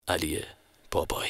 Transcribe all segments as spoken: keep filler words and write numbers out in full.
علی بابایی.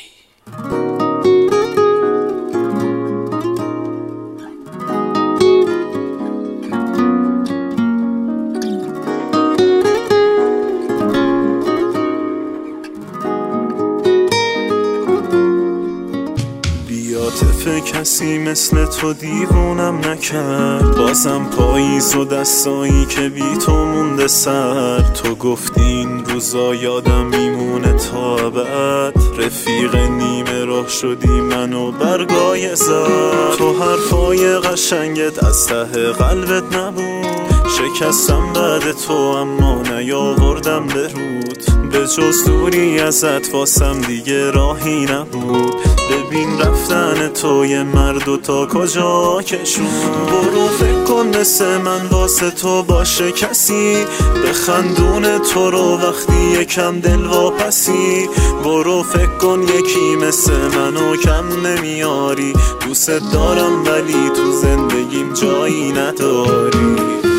عاطفه کسی مثل تو دیوونم نکرد، بازم پاییز و دستایی که بی تو مونده سر. تو گفتی این روزا یادم میمونه تا ابد، رفیق نیمه راه شدی منو برگای زد. تو حرفای قشنگت از ته قلبت نبود، شکستم بعد تو اما نیاوردم درود. به جز دوری ازت واسم دیگه راهی نبود، ببین رفتن توی مرد و تا کجا کشون. برو فکر کن مثل من واسه تو باشه کسی، بخندون تو رو وقتی یکم دل واپسی. برو فکر کن یکی مثل منو کم نمیاری، دوست دارم ولی تو زندگیم جایی نداری.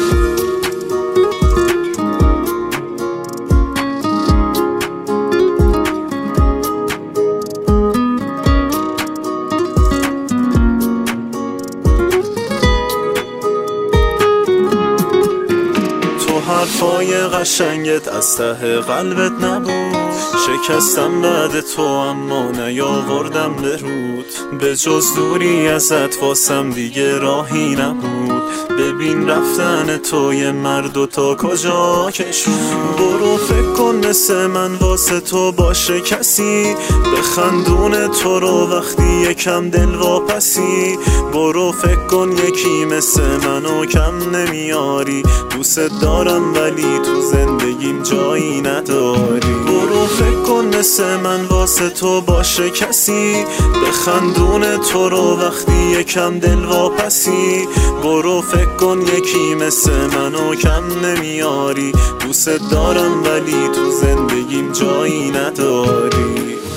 حرفای قشنگت از ته قلبت نبود، شکستم بعد تو اما نیاوردم درود. به جز دوری ازت واسم دیگه راهی نبود، ببین رفتن توی مرد و تا کجا کشون. برو فکر کن مثل من واسه تو باشه کسی، بخندون تو رو وقتی یکم دل واپسی. برو فکر کن یکی مثل منو کم نمیاری، دوست دارم ولی تو زندگیم جایی نداری. برو فکر کن مثل من واسه تو باشه کسی، بخندون تو رو وقتی یکم دل واپسی. برو فکر کن یکی مثل منو کم نمیاری، دوست دارم ولی تو زندگیم جایی نداری.